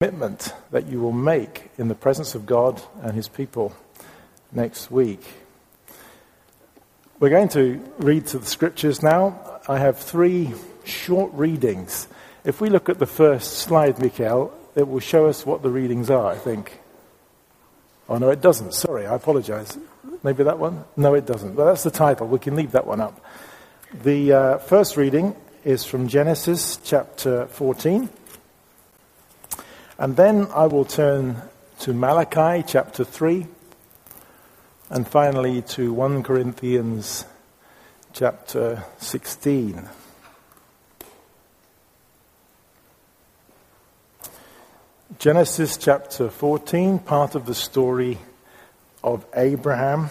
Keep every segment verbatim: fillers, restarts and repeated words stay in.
commitment that you will make in the presence of God and his people next week. We're going to read to the scriptures now. I have three short readings. If we look at the first slide, Mikael, it will show us what the readings are, I think. Oh, no, it doesn't. Sorry, I apologize. Maybe that one? No, it doesn't. But that's the title. We can leave that one up. The uh, first reading is from Genesis chapter fourteen. And then I will turn to Malachi chapter three. And finally to First Corinthians chapter sixteen. Genesis chapter fourteen, part of the story of Abraham.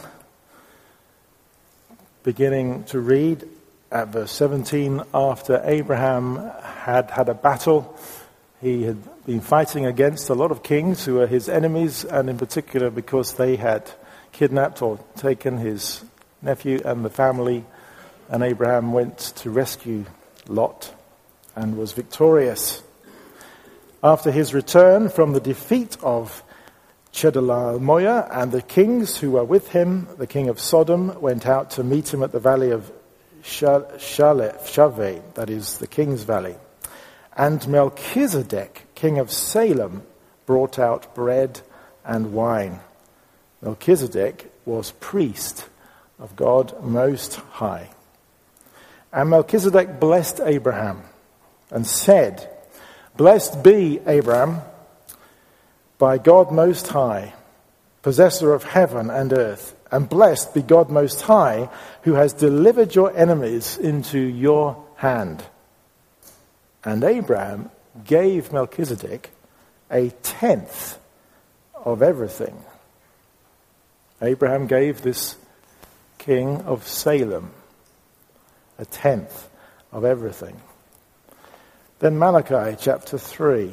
Beginning to read at verse seventeen, after Abraham had had a battle, he had been fighting against a lot of kings who were his enemies, and in particular because they had kidnapped or taken his nephew and the family, and Abraham went to rescue Lot and was victorious. After his return from the defeat of Chedorlaomer and the kings who were with him, the king of Sodom went out to meet him at the valley of Shaveh, that is the king's valley. And Melchizedek, king of Salem, brought out bread and wine. Melchizedek was priest of God Most High. And Melchizedek blessed Abraham and said, "Blessed be Abraham by God Most High, possessor of heaven and earth, and blessed be God Most High, who has delivered your enemies into your hand." And Abraham gave Melchizedek a tenth of everything. Abraham gave this king of Salem a tenth of everything. Then Malachi chapter three,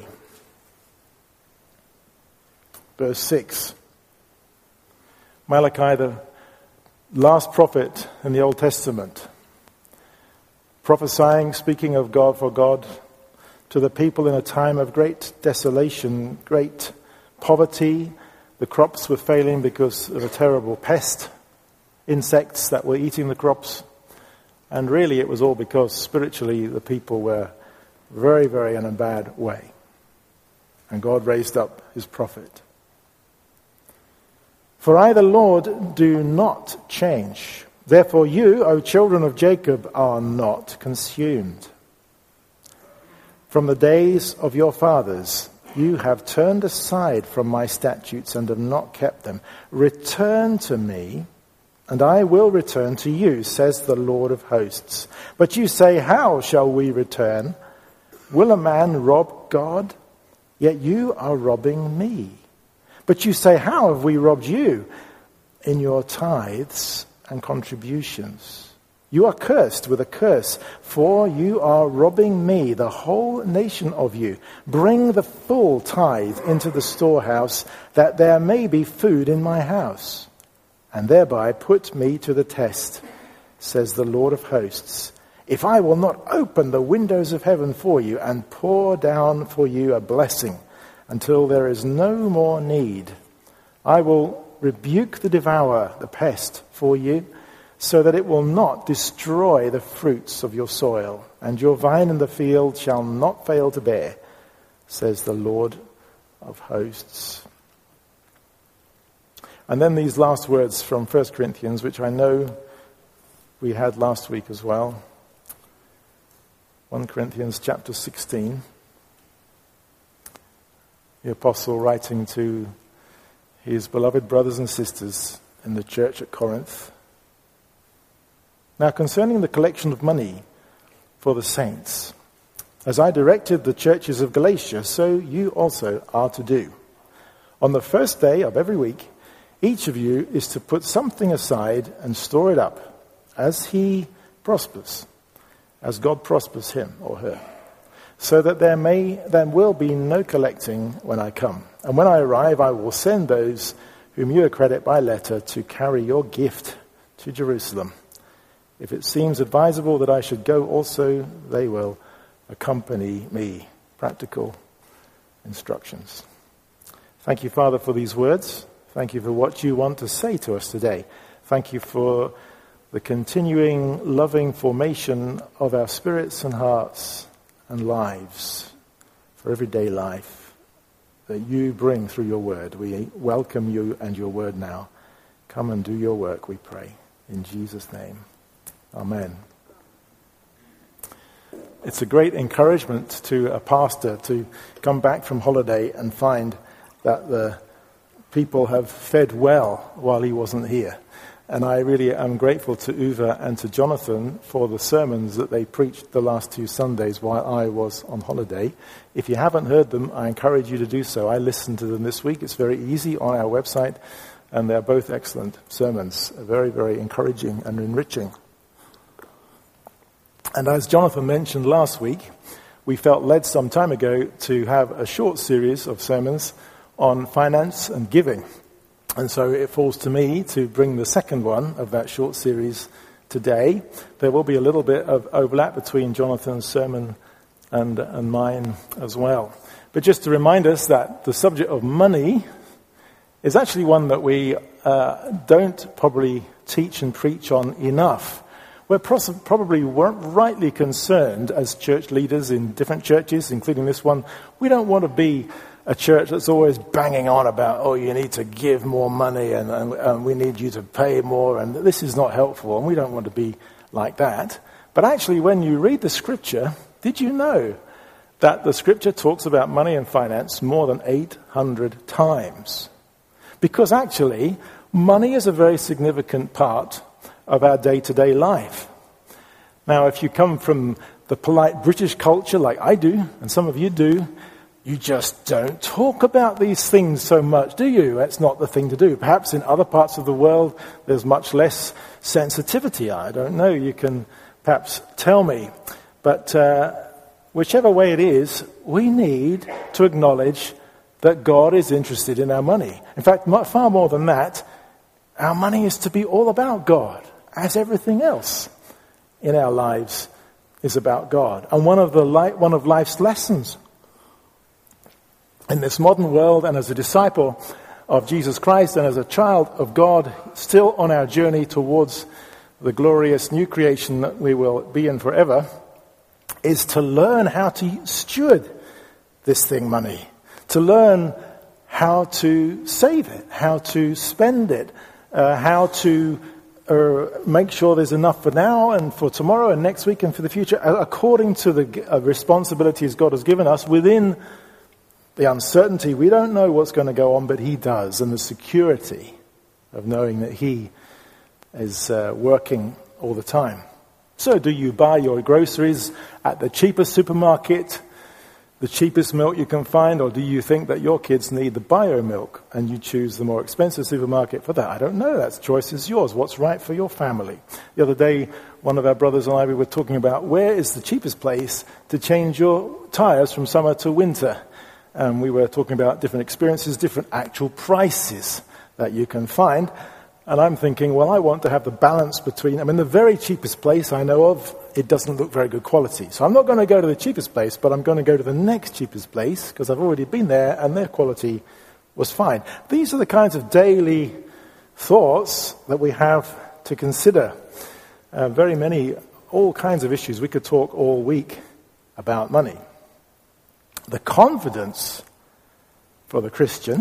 verse six. Malachi, the last prophet in the Old Testament, prophesying, speaking of God for God to the people in a time of great desolation, great poverty. The crops were failing because of a terrible pest, insects that were eating the crops. And really it was all because spiritually the people were very, very in a bad way. And God raised up his prophet. "For I, the Lord, do not change. Therefore you, O children of Jacob, are not consumed. From the days of your fathers, you have turned aside from my statutes and have not kept them. Return to me, and I will return to you, says the Lord of hosts. But you say, how shall we return? Will a man rob God? Yet you are robbing me. But you say, how have we robbed you? In your tithes and contributions. You are cursed with a curse, for you are robbing me, the whole nation of you. Bring the full tithe into the storehouse, that there may be food in my house, and thereby put me to the test, says the Lord of hosts, if I will not open the windows of heaven for you and pour down for you a blessing until there is no more need. I will rebuke the devourer, the pest, for you, so that it will not destroy the fruits of your soil, and your vine in the field shall not fail to bear, says the Lord of hosts. And then these last words from First Corinthians, which I know we had last week as well. First Corinthians chapter sixteen. The apostle writing to his beloved brothers and sisters in the church at Corinth. Now concerning the collection of money for the saints, as I directed the churches of Galatia, so you also are to do. On the first day of every week, each of you is to put something aside and store it up, as he prospers, as God prospers him or her, so that there may there will be no collecting when I come. And when I arrive, I will send those whom you accredit by letter to carry your gift to Jerusalem. If it seems advisable that I should go also, they will accompany me. Practical instructions. Thank you, Father, for these words. Thank you for what you want to say to us today. Thank you for the continuing loving formation of our spirits and hearts and lives for everyday life that you bring through your word. We welcome you and your word now. Come and do your work, we pray. In Jesus' name. Amen. It's a great encouragement to a pastor to come back from holiday and find that the people have fed well while he wasn't here. And I really am grateful to Uwe and to Jonathan for the sermons that they preached the last two Sundays while I was on holiday. If you haven't heard them, I encourage you to do so. I listened to them this week. It's very easy on our website, and they're both excellent sermons, very, very encouraging and enriching. And as Jonathan mentioned last week, we felt led some time ago to have a short series of sermons on finance and giving. And so it falls to me to bring the second one of that short series today. There will be a little bit of overlap between Jonathan's sermon and, and mine as well. But just to remind us that the subject of money is actually one that we uh, don't probably teach and preach on enough. We're pros- probably weren't rightly concerned as church leaders in different churches, including this one. We don't want to be a church that's always banging on about, oh, you need to give more money and, and, and we need you to pay more, and this is not helpful, and we don't want to be like that. But actually, when you read the scripture, did you know that the scripture talks about money and finance more than eight hundred times? Because actually, money is a very significant part of our day-to-day life. Now, if you come from the polite British culture like I do, and some of you do, you just don't talk about these things so much, do you? That's not the thing to do. Perhaps in other parts of the world, there's much less sensitivity. I don't know. You can perhaps tell me. But uh, whichever way it is, we need to acknowledge that God is interested in our money. In fact, far more than that, our money is to be all about God, as everything else in our lives is about God. And one of the li- one of life's lessons in this modern world, and as a disciple of Jesus Christ and as a child of God, still on our journey towards the glorious new creation that we will be in forever, is to learn how to steward this thing, money. To learn how to save it, how to spend it, uh, how to uh, make sure there's enough for now and for tomorrow and next week and for the future, according to the uh, responsibilities God has given us within the uncertainty. We don't know what's going to go on, but he does, and the security of knowing that he is uh, working all the time. So do you buy your groceries at the cheapest supermarket, the cheapest milk you can find, or do you think that your kids need the bio milk and you choose the more expensive supermarket for that? I don't know. That choice is yours. What's right for your family? The other day, one of our brothers and I, we were talking about where is the cheapest place to change your tires from summer to winter. And we were talking about different experiences, different actual prices that you can find. And I'm thinking, well, I want to have the balance between, I mean, the very cheapest place I know of, it doesn't look very good quality. So I'm not going to go to the cheapest place, but I'm going to go to the next cheapest place because I've already been there and their quality was fine. These are the kinds of daily thoughts that we have to consider. Uh, very many, all kinds of issues. We could talk all week about money. The confidence for the Christian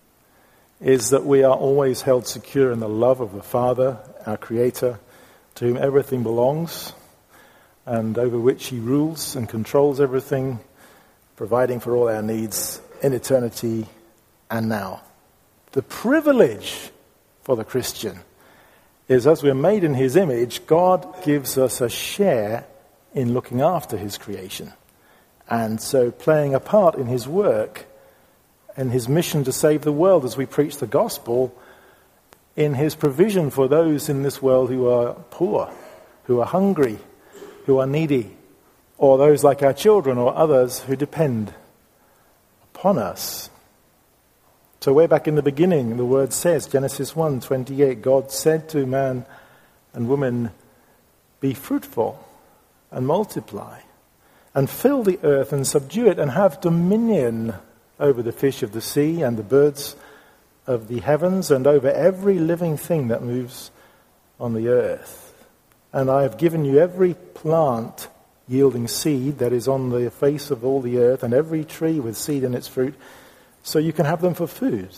is that we are always held secure in the love of the Father, our Creator, to whom everything belongs, and over which he rules and controls everything, providing for all our needs in eternity and now. The privilege for the Christian is, as we're made in his image, God gives us a share in looking after his creation. And so playing a part in his work and his mission to save the world as we preach the gospel, in his provision for those in this world who are poor, who are hungry, who are needy, or those like our children or others who depend upon us. So way back in the beginning, the word says, Genesis one twenty-eight, God said to man and woman, be fruitful and multiply, and fill the earth and subdue it and have dominion over the fish of the sea and the birds of the heavens and over every living thing that moves on the earth. And I have given you every plant yielding seed that is on the face of all the earth and every tree with seed in its fruit, so you can have them for food.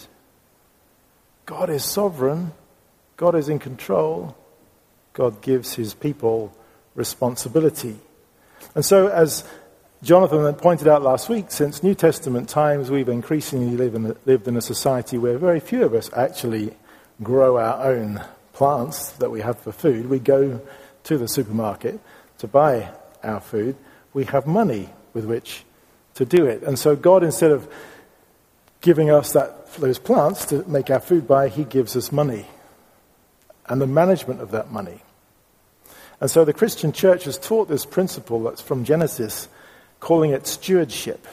God is sovereign. God is in control. God gives his people responsibility. And so, as Jonathan pointed out last week, since New Testament times, we've increasingly lived in, lived in a society where very few of us actually grow our own plants that we have for food. We go to the supermarket to buy our food. We have money with which to do it. And so God, instead of giving us that those plants to make our food by, he gives us money and the management of that money. And so the Christian church has taught this principle that's from Genesis, calling it stewardship.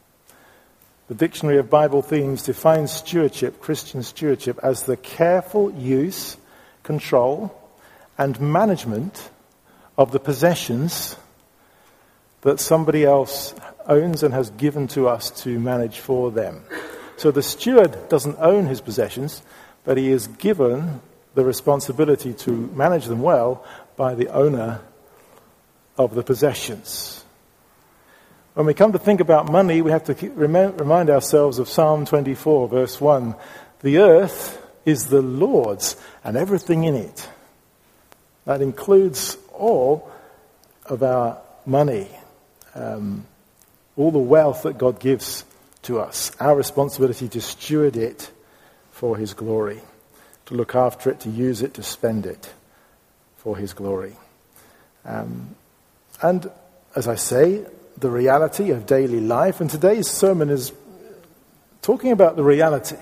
The Dictionary of Bible Themes defines stewardship, Christian stewardship, as the careful use, control, and management of the possessions that somebody else owns and has given to us to manage for them. So the steward doesn't own his possessions, but he is given the responsibility to manage them well by the owner of the possessions. When we come to think about money, we have to keep, remind ourselves of Psalm twenty-four, verse one. The earth is the Lord's and everything in it. That includes all of our money, um, all the wealth that God gives to us, our responsibility to steward it for his glory, to look after it, to use it, to spend it for his glory. Um, and as I say, the reality of daily life, and today's sermon is talking about the reality,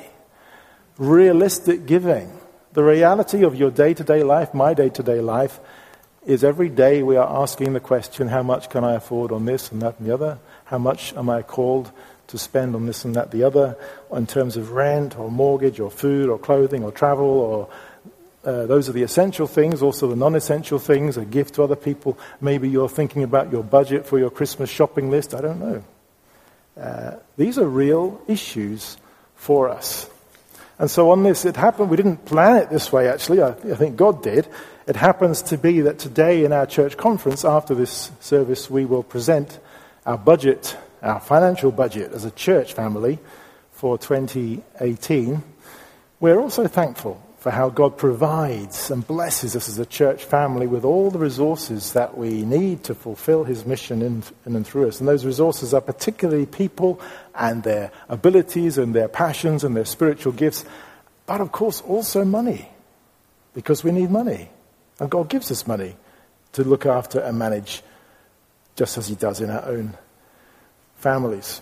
realistic giving. The reality of your day-to-day life, my day-to-day life, is every day we are asking the question, how much can I afford on this and that and the other? How much am I called to spend on this and that, the other, in terms of rent or mortgage or food or clothing or travel, or uh, those are the essential things, also the non-essential things, a gift to other people. Maybe you're thinking about your budget for your Christmas shopping list, I don't know. Uh, these are real issues for us. And so on this, it happened, we didn't plan it this way actually, I, I think God did. It happens to be that today in our church conference, after this service, we will present our budget, our financial budget as a church family for twenty eighteen. We're also thankful for how God provides and blesses us as a church family with all the resources that we need to fulfill his mission in, in and through us. And those resources are particularly people and their abilities and their passions and their spiritual gifts, but of course also money, because we need money. And God gives us money to look after and manage, just as he does in our own families.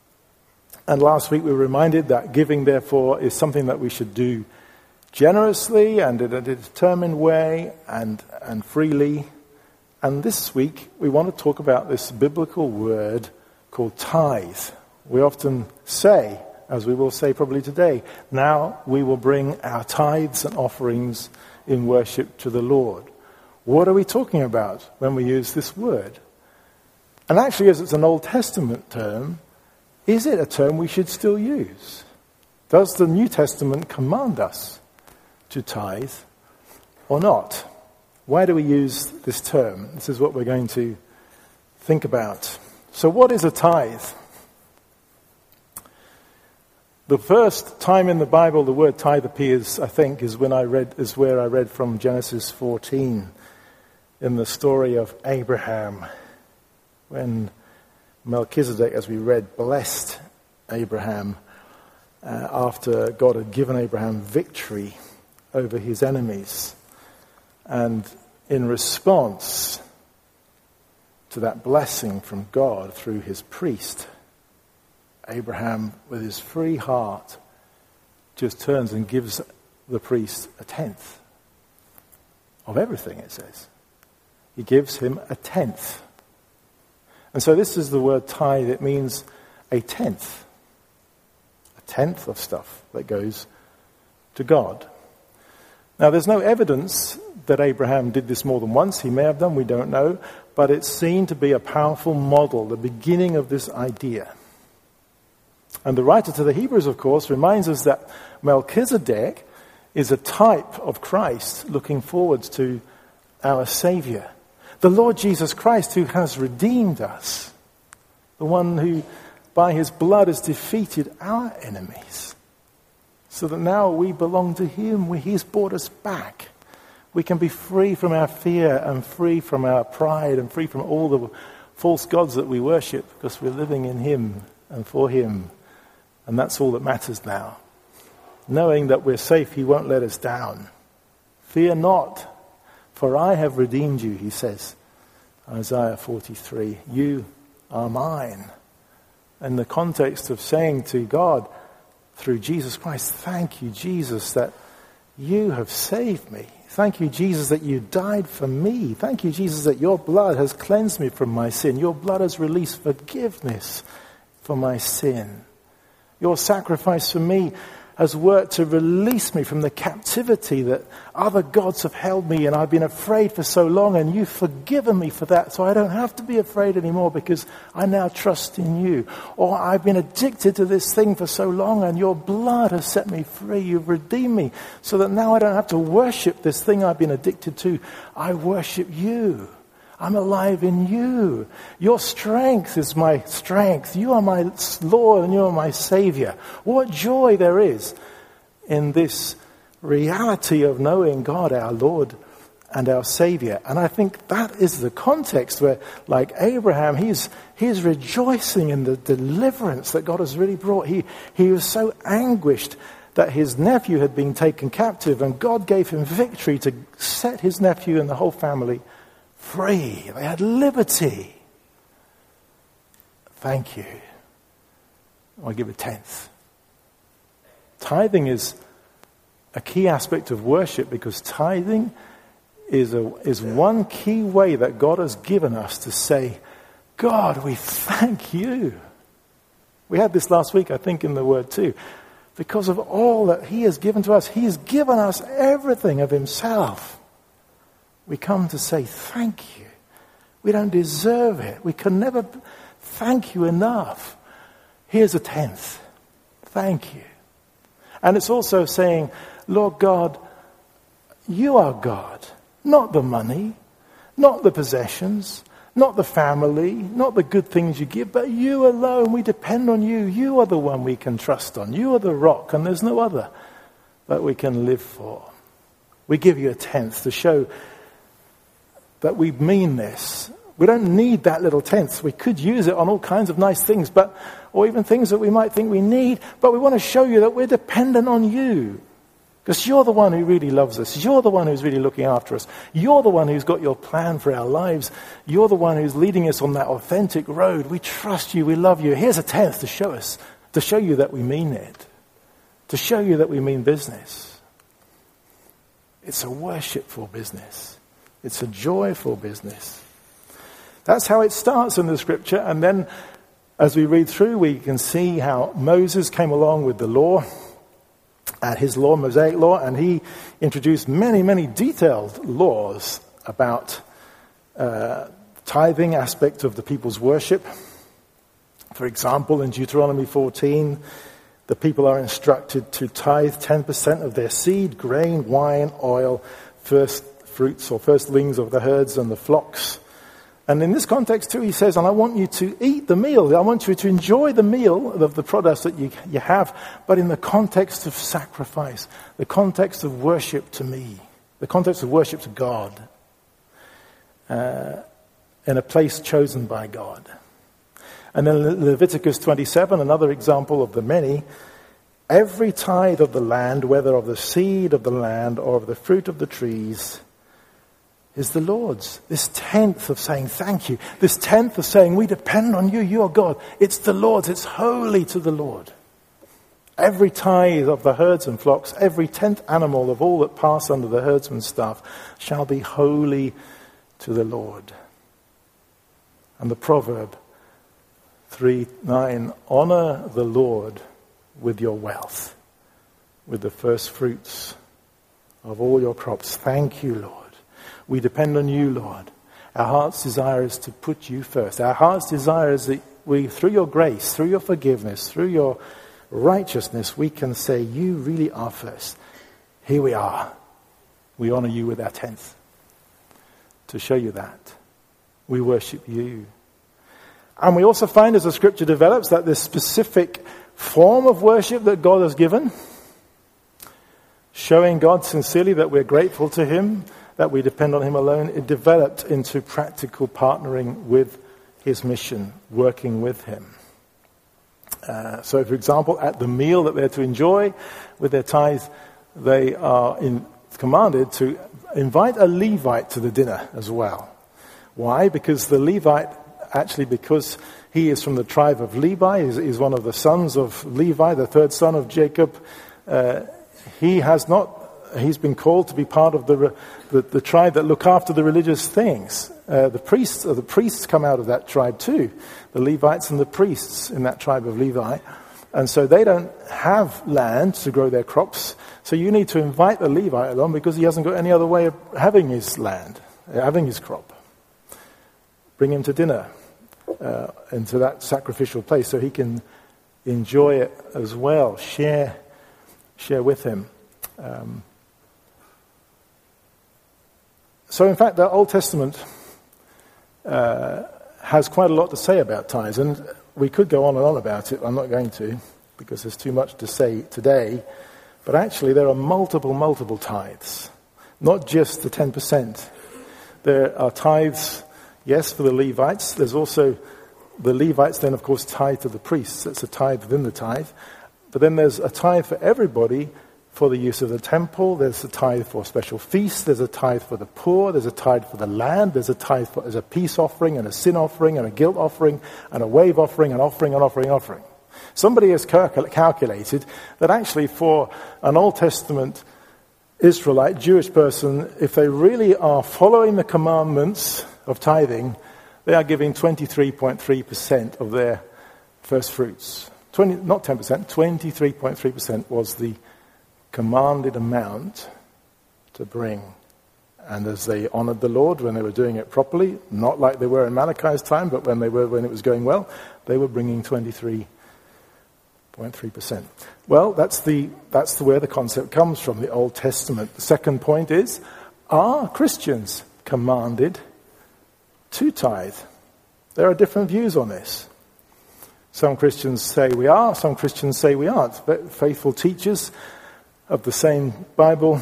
And last week we were reminded that giving, therefore, is something that we should do generously and in a determined way and, and freely. And this week we want to talk about this biblical word called tithe. We often say, as we will say probably today, now we will bring our tithes and offerings in worship to the Lord. What are we talking about when we use this word? And actually, as it's an Old Testament term, is it a term we should still use? Does the New Testament command us to tithe or not? Why do we use this term? This is what we're going to think about. So what is a tithe? The first time in the Bible the word tithe appears, I think, is when I read is where I read from Genesis fourteen in the story of Abraham, when Melchizedek, as we read, blessed Abraham uh, after God had given Abraham victory over his enemies. And in response to that blessing from God through his priest, Abraham, with his free heart, just turns and gives the priest a tenth of everything, it says. He gives him a tenth. And so this is the word tithe. It means a tenth. A tenth of stuff that goes to God. Now, there's no evidence that Abraham did this more than once. He may have done, we don't know. But it's seen to be a powerful model, the beginning of this idea. And the writer to the Hebrews, of course, reminds us that Melchizedek is a type of Christ looking forward to our Savior. The Lord Jesus Christ, who has redeemed us. The one who, by his blood, has defeated our enemies. So that now we belong to him. He's brought us back. We can be free from our fear and free from our pride and free from all the false gods that we worship, because we're living in him and for him. And that's all that matters now. Knowing that we're safe, he won't let us down. Fear not, for I have redeemed you, he says. Isaiah forty-three, you are mine. In the context of saying to God, through Jesus Christ, thank you, Jesus, that you have saved me. Thank you, Jesus, that you died for me. Thank you, Jesus, that your blood has cleansed me from my sin. Your blood has released forgiveness for my sin. Your sacrifice for me has worked to release me from the captivity that other gods have held me, and I've been afraid for so long, and you've forgiven me for that, so I don't have to be afraid anymore because I now trust in you. Or I've been addicted to this thing for so long, and your blood has set me free. You've redeemed me so that now I don't have to worship this thing I've been addicted to. I worship you. I'm alive in you. Your strength is my strength. You are my Lord and you are my Savior. What joy there is in this reality of knowing God, our Lord and our Savior. And I think that is the context where, like Abraham, he's he's rejoicing in the deliverance that God has really brought. He, he was so anguished that his nephew had been taken captive, and God gave him victory to set his nephew and the whole family free. They had liberty. Thank you. I give a tenth. Tithing is a key aspect of worship, because tithing is a is one key way that God has given us to say, God, we thank you. We had this last week, I think, in the Word too. Because of all that he has given to us, he has given us everything of himself. We come to say thank you. We don't deserve it. We can never thank you enough. Here's a tenth. Thank you. And it's also saying, Lord God, you are God. Not the money, not the possessions, not the family, not the good things you give, but you alone. We depend on you. You are the one we can trust on. You are the rock, and there's no other that we can live for. We give you a tenth to show that we mean this. We don't need that little tenth. We could use it on all kinds of nice things, but or even things that we might think we need, but we want to show you that we're dependent on you. Because you're the one who really loves us. You're the one who's really looking after us. You're the one who's got your plan for our lives. You're the one who's leading us on that authentic road. We trust you. We love you. Here's a tenth to show us, to show you that we mean it, to show you that we mean business. It's a worshipful business. It's a joyful business. That's how it starts in the scripture. And then as we read through, we can see how Moses came along with the law, and his law, Mosaic law, and he introduced many, many detailed laws about uh, tithing aspect of the people's worship. For example, in Deuteronomy fourteen, the people are instructed to tithe ten percent of their seed, grain, wine, oil, first fruits or firstlings of the herds and the flocks. And in this context too, he says, and I want you to eat the meal. I want you to enjoy the meal of the products that you, you have, but in the context of sacrifice, the context of worship to me, the context of worship to God, uh, in a place chosen by God. And then Leviticus twenty-seven, another example of the many, every tithe of the land, whether of the seed of the land or of the fruit of the trees, is the Lord's. This tenth of saying thank you, this tenth of saying we depend on you, you are God, it's the Lord's, it's holy to the Lord. Every tithe of the herds and flocks, every tenth animal of all that pass under the herdsman's staff shall be holy to the Lord. And the proverb three nine, honor the Lord with your wealth, with the first fruits of all your crops. Thank you, Lord. We depend on you, Lord. Our heart's desire is to put you first. Our heart's desire is that we, through your grace, through your forgiveness, through your righteousness, we can say, you really are first. Here we are. We honor you with our tenth. To show you that. We worship you. And we also find, as the scripture develops, that this specific form of worship that God has given, showing God sincerely that we're grateful to him, that we depend on him alone, it developed into practical partnering with his mission, working with him. Uh, so, for example, at the meal that they're to enjoy with their tithe, they are in, commanded to invite a Levite to the dinner as well. Why? Because the Levite, actually because he is from the tribe of Levi, is, is one of the sons of Levi, the third son of Jacob, uh, he has not He's been called to be part of the the, the tribe that look after the religious things. Uh, the priests, uh, the priests come out of that tribe too. The Levites and the priests in that tribe of Levi, and so they don't have land to grow their crops. So you need to invite the Levite along because he hasn't got any other way of having his land, having his crop. Bring him to dinner uh, into that sacrificial place so he can enjoy it as well. Share, share with him. Um, So, in fact, the Old Testament uh, has quite a lot to say about tithes, and we could go on and on about it. I'm not going to, because there's too much to say today. But actually, there are multiple, multiple tithes, not just the ten percent. There are tithes, yes, for the Levites. There's also the Levites, then, of course, tithe to the priests. That's a tithe within the tithe. But then there's a tithe for everybody, for the use of the temple. There's a tithe for special feasts. There's a tithe for the poor. There's a tithe for the land. There's a tithe for, as a peace offering and a sin offering and a guilt offering and a wave offering and offering and offering and offering. Somebody has calcul- calculated that actually for an Old Testament Israelite, Jewish person, if they really are following the commandments of tithing, they are giving twenty-three point three percent of their first fruits. twenty, not ten percent, twenty-three point three percent was the commanded amount to bring. And as they honored the Lord when they were doing it properly, not like they were in Malachi's time, but when they were when it was going well, they were bringing twenty-three point three percent. Well, that's the that's the where the concept comes from, the Old Testament. The second point is, are Christians commanded to tithe? There are different views on this. Some Christians say we are, some Christians say we aren't. But faithful teachers of the same Bible,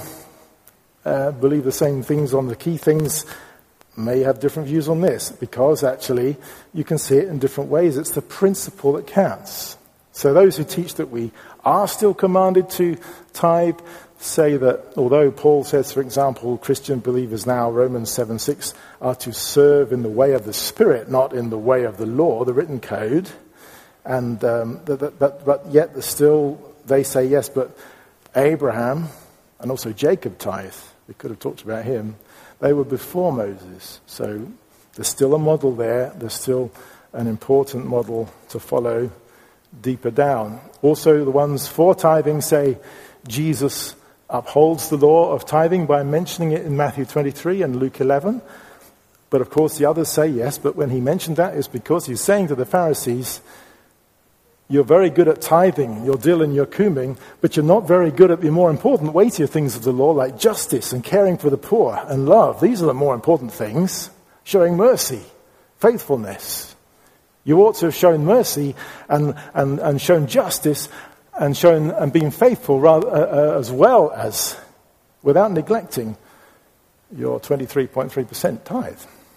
uh, believe the same things on the key things, may have different views on this, because actually you can see it in different ways. It's the principle that counts. So those who teach that we are still commanded to tithe say that although Paul says, for example, Christian believers now, Romans seven six, are to serve in the way of the Spirit, not in the way of the law, the written code, and um, but, but, but yet still they say yes, but Abraham and also Jacob tithe. We could have talked about him. They were before Moses. So there's still a model there. There's still an important model to follow deeper down. Also, the ones for tithing say Jesus upholds the law of tithing by mentioning it in Matthew twenty-three and Luke eleven. But of course, the others say yes, but when he mentioned that, it's because he's saying to the Pharisees, you're very good at tithing, your dill and your cumin, but you're not very good at the more important, weightier things of the law, like justice and caring for the poor and love. These are the more important things. Showing mercy, faithfulness. You ought to have shown mercy and, and, and shown justice and shown and been faithful rather, uh, uh, as well as, without neglecting, your twenty-three point three percent tithe.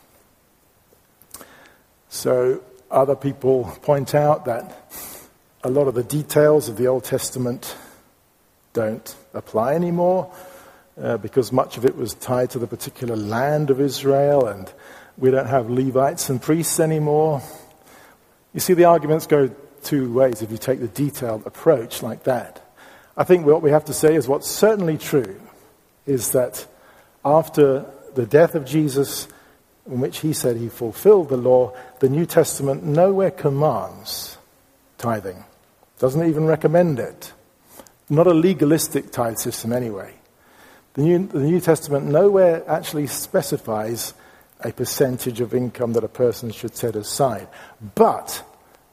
So other people point out that a lot of the details of the Old Testament don't apply anymore uh, because much of it was tied to the particular land of Israel, and we don't have Levites and priests anymore. You see, the arguments go two ways if you take the detailed approach like that. I think what we have to say is what's certainly true is that after the death of Jesus, in which he said he fulfilled the law, the New Testament nowhere commands tithing. Doesn't even recommend it. Not a legalistic tithe system anyway. The New, the New Testament nowhere actually specifies a percentage of income that a person should set aside. But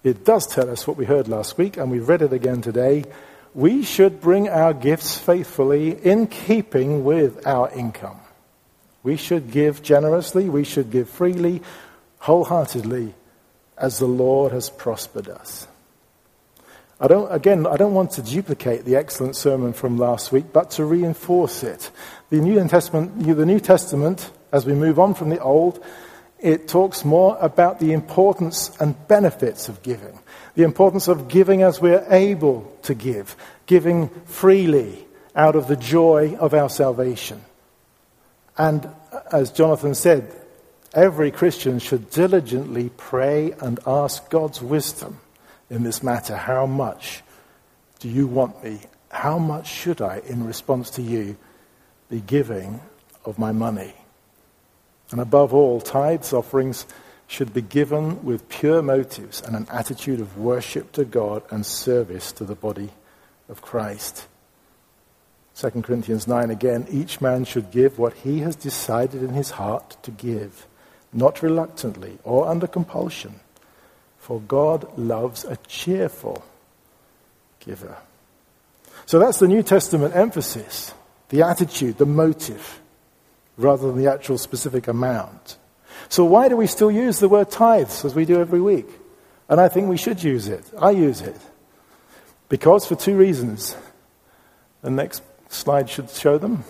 it does tell us what we heard last week, and we've read it again today. We should bring our gifts faithfully in keeping with our income. We should give generously, we should give freely, wholeheartedly, as the Lord has prospered us. I don't, again, I don't want to duplicate the excellent sermon from last week, but to reinforce it. The New Testament, the New Testament, as we move on from the Old, it talks more about the importance and benefits of giving. The importance of giving as we're able to give. Giving freely out of the joy of our salvation. And as Jonathan said, every Christian should diligently pray and ask God's wisdom in this matter. How much do you want me? How much should I, in response to you, be giving of my money? And above all, tithes, offerings should be given with pure motives and an attitude of worship to God and service to the body of Christ. Second Corinthians nine again, each man should give what he has decided in his heart to give, not reluctantly or under compulsion, for God loves a cheerful giver. So that's the New Testament emphasis, the attitude, the motive, rather than the actual specific amount. So why do we still use the word tithes as we do every week? And I think we should use it. I use it. Because for two reasons. The next slide should show them.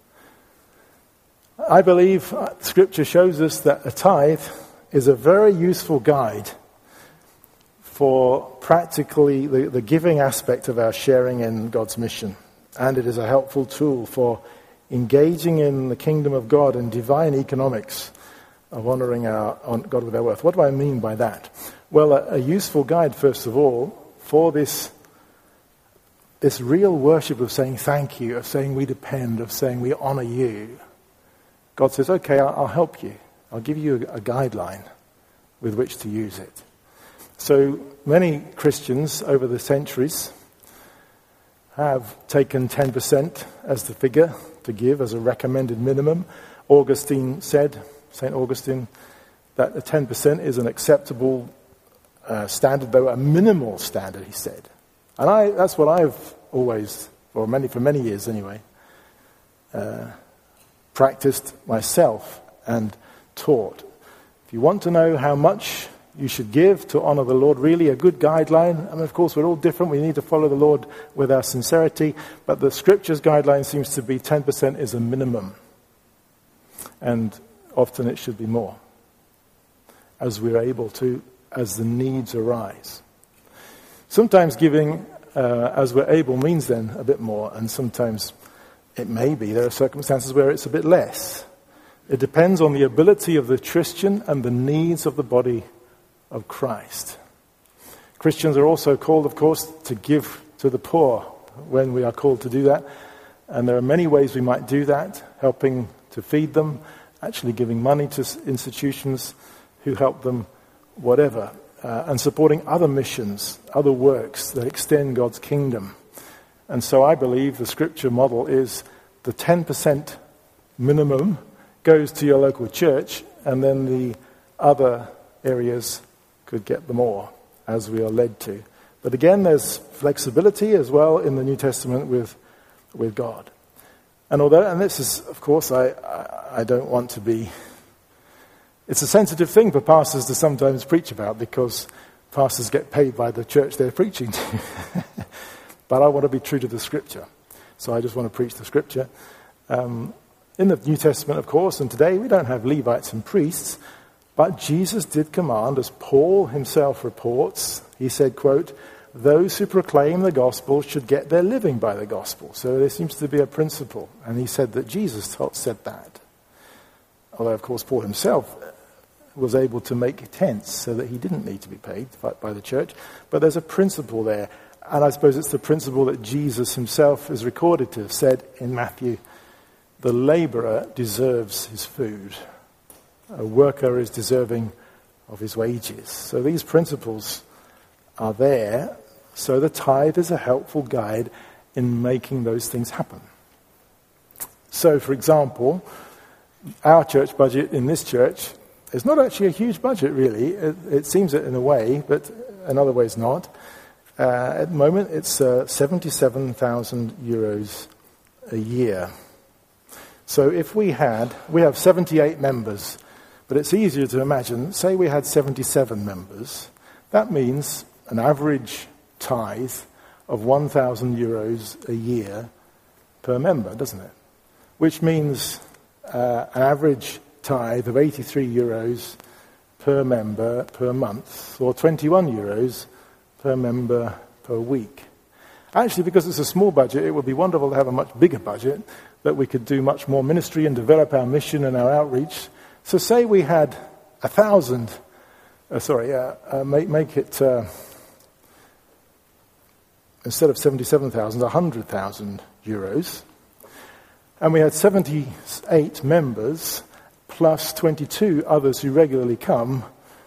I believe Scripture shows us that a tithe is a very useful guide for practically the, the giving aspect of our sharing in God's mission. And it is a helpful tool for engaging in the kingdom of God and divine economics of honoring our on God with our worth. What do I mean by that? Well, a, a useful guide, first of all, for this, this real worship of saying thank you, of saying we depend, of saying we honor you. God says, okay, I'll, I'll help you. I'll give you a, a guideline with which to use it. So many Christians over the centuries have taken ten percent as the figure to give as a recommended minimum. Augustine said, Saint Augustine, that the ten percent is an acceptable uh, standard, though a minimal standard, he said. And I, that's what I've always, or many for many years anyway, uh, practiced myself and taught. If you want to know how much you should give to honor the Lord, really a good guideline. I mean, of course, we're all different. We need to follow the Lord with our sincerity. But the Scripture's guideline seems to be ten percent is a minimum. And often it should be more, as we're able to, as the needs arise. Sometimes giving uh, as we're able means then a bit more, and sometimes it may be. There are circumstances where it's a bit less. It depends on the ability of the Christian and the needs of the body of Christ. Christians are also called, of course, to give to the poor when we are called to do that. And there are many ways we might do that, helping to feed them, actually giving money to institutions who help them, whatever, uh, and supporting other missions, other works that extend God's kingdom. And so I believe the Scripture model is the ten percent minimum goes to your local church, and then the other areas could get the more, as we are led to. But again, there's flexibility as well in the New Testament with with God. And although, and this is, of course, I, I, I don't want to be, it's a sensitive thing for pastors to sometimes preach about, because pastors get paid by the church they're preaching to. But I want to be true to the Scripture. So I just want to preach the Scripture. Um, in the New Testament, of course, and today we don't have Levites and priests, but Jesus did command, as Paul himself reports, he said, quote, those who proclaim the gospel should get their living by the gospel. So there seems to be a principle. And he said that Jesus taught, said that. Although, of course, Paul himself was able to make tents so that he didn't need to be paid by, by the church. But there's a principle there. And I suppose it's the principle that Jesus himself is recorded to have said in Matthew, the laborer deserves his food. A worker is deserving of his wages. So these principles are there, so the tithe is a helpful guide in making those things happen. So, for example, our church budget in this church is not actually a huge budget, really. It, it seems it in a way, but in other ways not. Uh, at the moment, it's uh, seventy-seven thousand euros a year. So if we had, we have seventy-eight members, but it's easier to imagine, say we had seventy-seven members, that means an average tithe of one thousand euros a year per member, doesn't it? Which means uh, an average tithe of eighty-three euros per member per month, or twenty-one euros per member per week. Actually, because it's a small budget, it would be wonderful to have a much bigger budget, that we could do much more ministry and develop our mission and our outreach. So say we had a thousand, uh, sorry, uh, uh, make, make it, uh, instead of seventy-seven thousand, one hundred thousand euros. And we had seventy-eight members, plus twenty-two others who regularly come.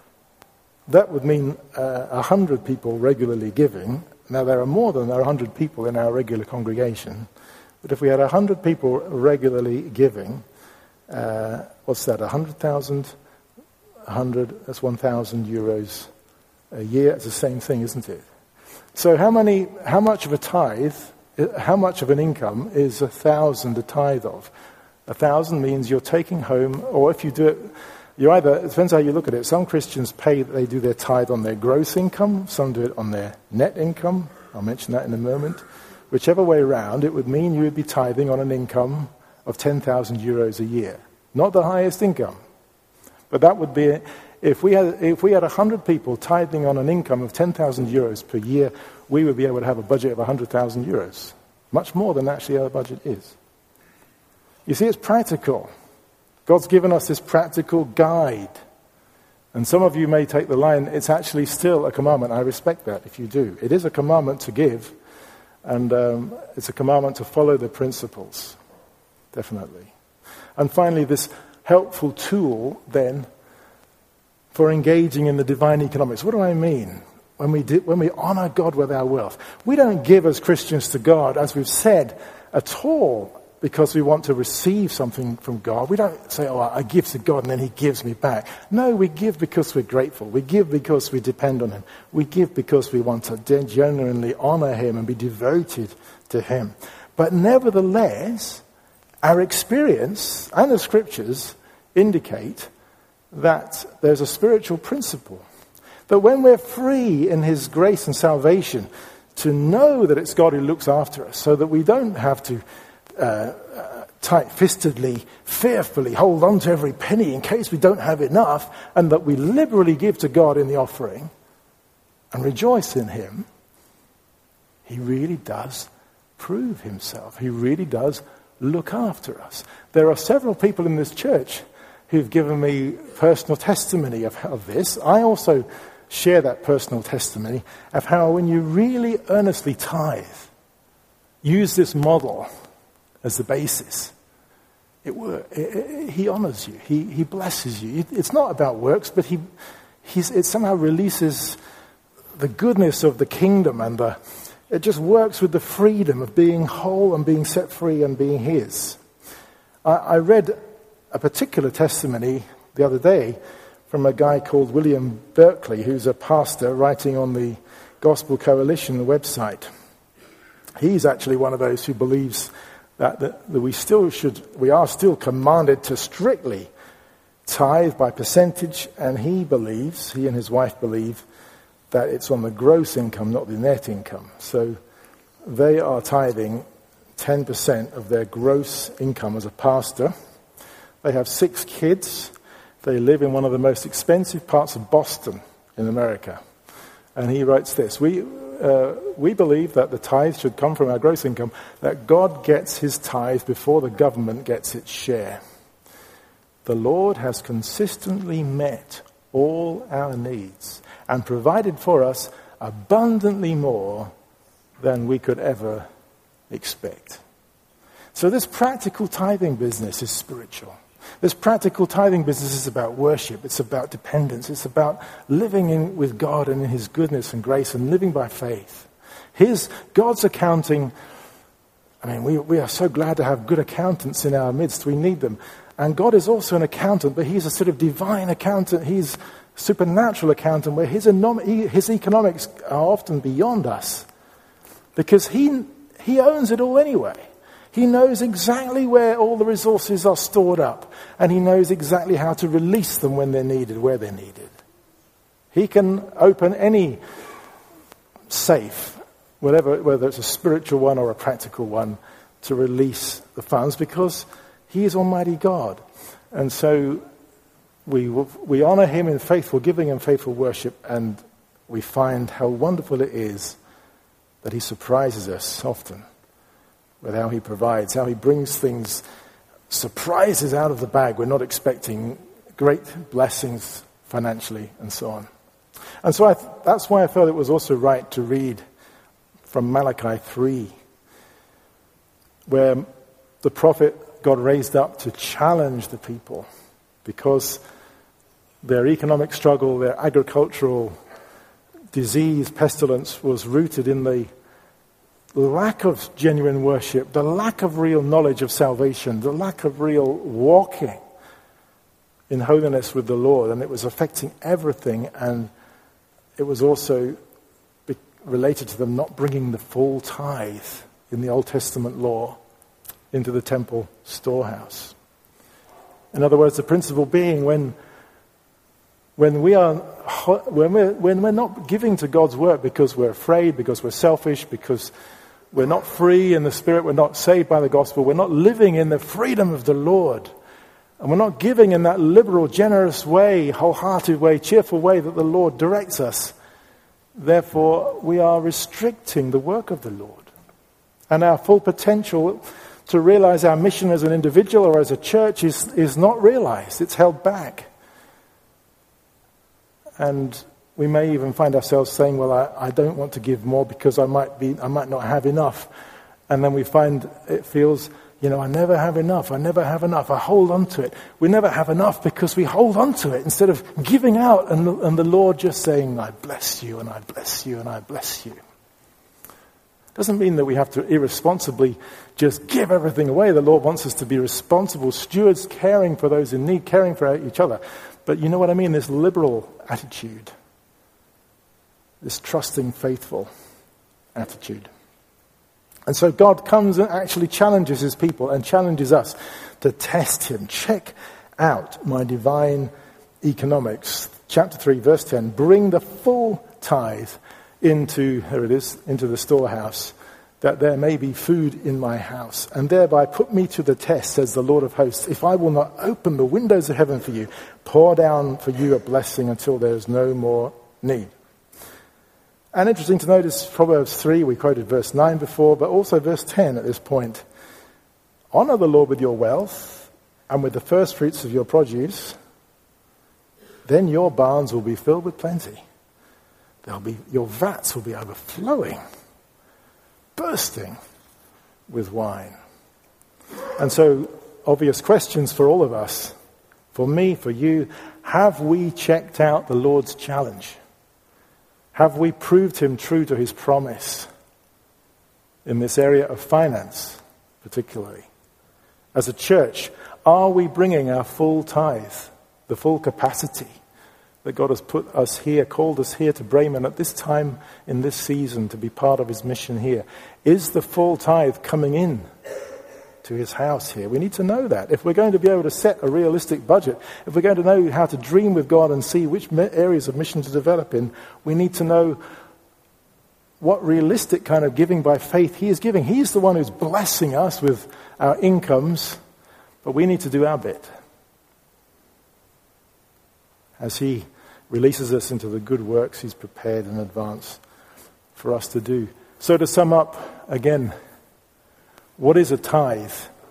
That would mean uh, one hundred people regularly giving. Now, there are more than one hundred people in our regular congregation. But if we had one hundred people regularly giving, uh, what's that, one hundred thousand? one hundred, that's one thousand euros a year. It's the same thing, isn't it? So how many? How much of a tithe, how much of an income is a thousand a tithe of? A thousand means you're taking home, or if you do it, you either, it depends how you look at it. Some Christians pay, they do their tithe on their gross income. Some do it on their net income. I'll mention that in a moment. Whichever way around, it would mean you would be tithing on an income of ten thousand euros a year. Not the highest income. But that would be, if we had if we had one hundred people tithing on an income of ten thousand euros per year, we would be able to have a budget of one hundred thousand euros. Much more than actually our budget is. You see, it's practical. God's given us this practical guide. And some of you may take the line, it's actually still a commandment. I respect that if you do. It is a commandment to give, and um, it's a commandment to follow the principles, definitely. And finally, this helpful tool, then, for engaging in the divine economics. What do I mean? When we, di- when we honor God with our wealth. We don't give as Christians to God, as we've said, at all, because we want to receive something from God. We don't say, oh, I give to God and then he gives me back. No, we give because we're grateful. We give because we depend on him. We give because we want to genuinely honor him and be devoted to him. But nevertheless, our experience and the scriptures indicate that there's a spiritual principle. That when we're free in his grace and salvation, to know that it's God who looks after us, so that we don't have to Uh, uh, tight-fistedly, fearfully hold on to every penny in case we don't have enough, and that we liberally give to God in the offering and rejoice in him, he really does prove himself. He really does look after us. There are several people in this church who've given me personal testimony of, of this. I also share that personal testimony of how when you really earnestly tithe, use this model as the basis, it, it, it, he honors you. He, he blesses you. It, it's not about works, but he, he's, it somehow releases the goodness of the kingdom, and the, it just works with the freedom of being whole and being set free and being his. I, I read a particular testimony the other day from a guy called William Berkeley, who's a pastor writing on the Gospel Coalition website. He's actually one of those who believes That, that, that we still should, we are still commanded to strictly tithe by percentage, and he believes, he and his wife believe, that it's on the gross income, not the net income. So they are tithing ten percent of their gross income as a pastor. They have six kids. They live in one of the most expensive parts of Boston in America. And he writes this, we... Uh, we believe that the tithe should come from our gross income, that God gets his tithe before the government gets its share. The Lord has consistently met all our needs and provided for us abundantly more than we could ever expect. So this practical tithing business is spiritual. This practical tithing business is about worship. It's about dependence. It's about living in, with God and in his goodness and grace and living by faith. His, God's accounting, I mean, we, we are so glad to have good accountants in our midst. We need them. And God is also an accountant, but he's a sort of divine accountant. He's supernatural account and where his, enom- his economics are often beyond us. Because he, he owns it all anyway. He knows exactly where all the resources are stored up, and he knows exactly how to release them when they're needed, where they're needed. He can open any safe, whatever, whether it's a spiritual one or a practical one, to release the funds because he is Almighty God. And so we we honor him in faithful giving and faithful worship, and we find how wonderful it is that he surprises us often with how he provides, how he brings things, surprises out of the bag. We're not expecting great blessings financially and so on. And so I th- that's why I felt it was also right to read from Malachi three, where the prophet got raised up to challenge the people because their economic struggle, their agricultural disease, pestilence was rooted in the lack of genuine worship, the lack of real knowledge of salvation, the lack of real walking in holiness with the Lord, and it was affecting everything, and it was also be- related to them not bringing the full tithe in the Old Testament law into the temple storehouse. In other words, the principle being when when we are when we're, when we're not giving to God's work because we're afraid, because we're selfish, because we're not free in the Spirit, we're not saved by the gospel, we're not living in the freedom of the Lord, and we're not giving in that liberal, generous way, wholehearted way, cheerful way that the Lord directs us, therefore we are restricting the work of the Lord. And our full potential to realize our mission as an individual or as a church is, is not realized. It's held back. And we may even find ourselves saying, well, I, I don't want to give more because I might be, I might not have enough. And then we find it feels, you know, I never have enough. I never have enough. I hold on to it. We never have enough because we hold on to it instead of giving out and, and the Lord just saying, I bless you and I bless you and I bless you. Doesn't mean that we have to irresponsibly just give everything away. The Lord wants us to be responsible stewards, caring for those in need, caring for each other. But you know what I mean? This liberal attitude, this trusting, faithful attitude. And so God comes and actually challenges his people and challenges us to test him. Check out my divine economics. Chapter three, verse ten. Bring the full tithe into, here it is, into the storehouse, that there may be food in my house, and thereby put me to the test, says the Lord of hosts, if I will not open the windows of heaven for you, pour down for you a blessing until there is no more need. And interesting to notice Proverbs three, we quoted verse nine before, but also verse ten at this point. Honor the Lord with your wealth and with the first fruits of your produce, then your barns will be filled with plenty. There'll be, your vats will be overflowing, bursting with wine. And so, obvious questions for all of us, for me, for you, have we checked out the Lord's challenge? Have we proved him true to his promise in this area of finance, particularly? As a church, are we bringing our full tithe, the full capacity that God has put us here, called us here to Bremen at this time in this season to be part of his mission here? Is the full tithe coming in to his house here? We need to know that. If we're going to be able to set a realistic budget, if we're going to know how to dream with God and see which areas of mission to develop in, we need to know what realistic kind of giving by faith he is giving. He's the one who's blessing us with our incomes, but we need to do our bit as he releases us into the good works he's prepared in advance for us to do. So to sum up again, what is a tithe?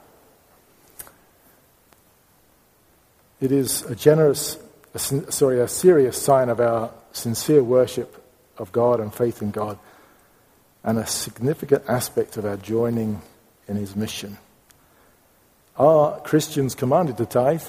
It is a generous, a, sorry, a serious sign of our sincere worship of God and faith in God, and a significant aspect of our joining in his mission. Are Christians commanded to tithe?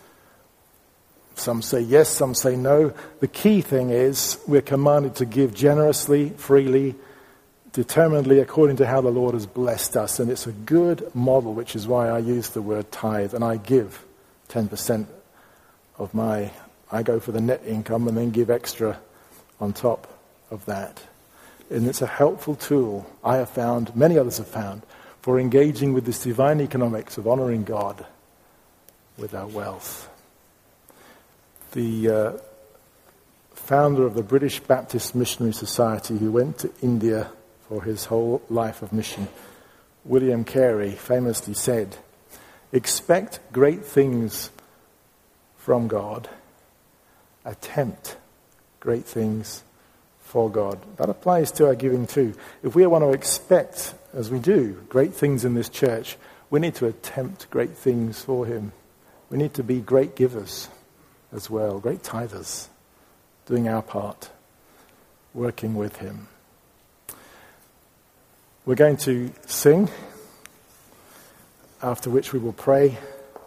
Some say yes, some say no. The key thing is we're commanded to give generously, freely, determinedly according to how the Lord has blessed us. And it's a good model, which is why I use the word tithe. And I give ten percent of my I go for the net income and then give extra on top of that. And it's a helpful tool, I have found, many others have found, for engaging with this divine economics of honouring God with our wealth. The uh, founder of the British Baptist Missionary Society, who went to India for his whole life of mission, William Carey, famously said, "Expect great things from God, attempt great things for God." That applies to our giving too. If we want to expect, as we do, great things in this church, we need to attempt great things for him. We need to be great givers as well, great tithers, doing our part, working with him. We're going to sing, after which we will pray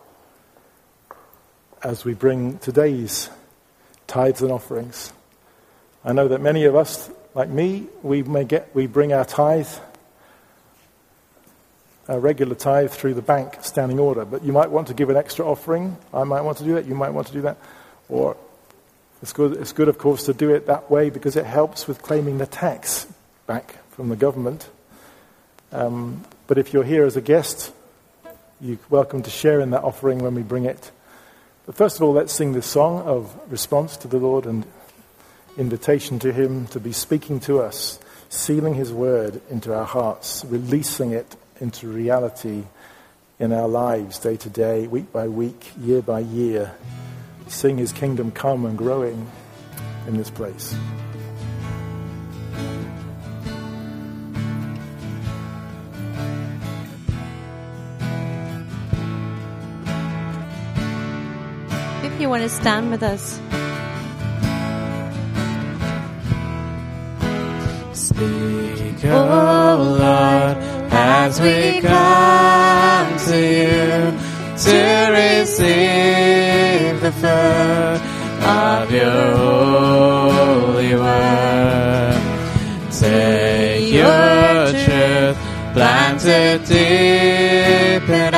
as we bring today's tithes and offerings. I know that many of us, like me, we may get we bring our tithe, our regular tithe, through the bank standing order. But you might want to give an extra offering. I might want to do that. You might want to do that. Or it's good. It's good, of course, to do it that way because it helps with claiming the tax back from the government. Um, but if you're here as a guest, you're welcome to share in that offering when we bring it. But first of all, let's sing this song of response to the Lord and invitation to him to be speaking to us, sealing his word into our hearts, releasing it into reality in our lives day to day, week by week, year by year, seeing his kingdom come and growing in this place. If you want to stand with us. Speak, O Lord, as we come to you to receive the food of your holy word. Take your truth planted deep in